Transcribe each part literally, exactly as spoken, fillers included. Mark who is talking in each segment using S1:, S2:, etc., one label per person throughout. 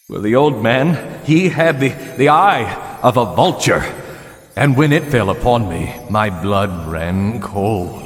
S1: Well, the old man, he had the, the eye of a vulture, and when it fell upon me, my blood ran cold.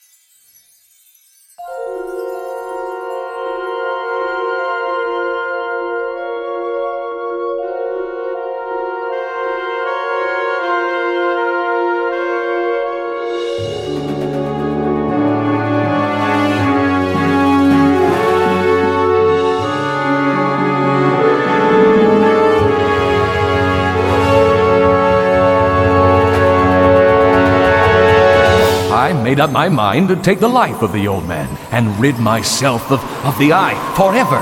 S1: I made up my mind to take the life of the old man and rid myself of, of the eye forever.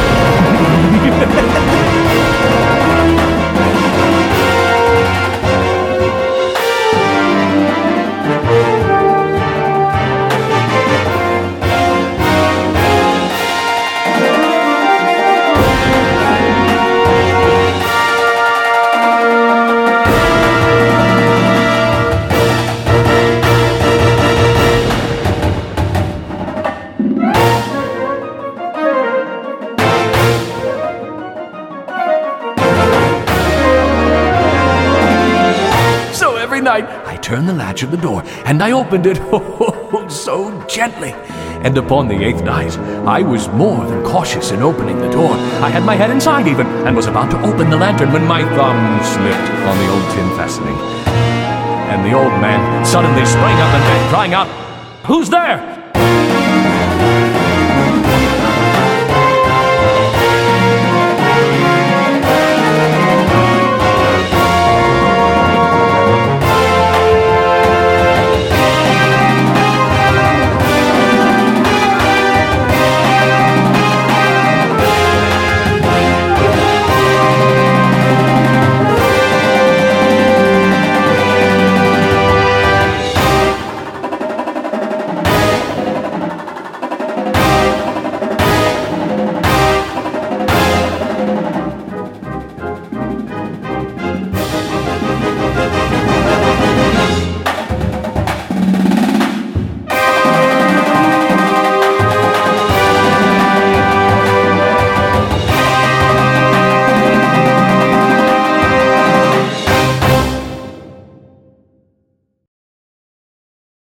S1: Every night, I turned the latch of the door, and I opened it, oh, so gently. And upon the eighth night, I was more than cautious in opening the door. I had my head inside even, and was about to open the lantern when my thumb slipped on the old tin fastening. And the old man suddenly sprang up in bed, crying out, "Who's there?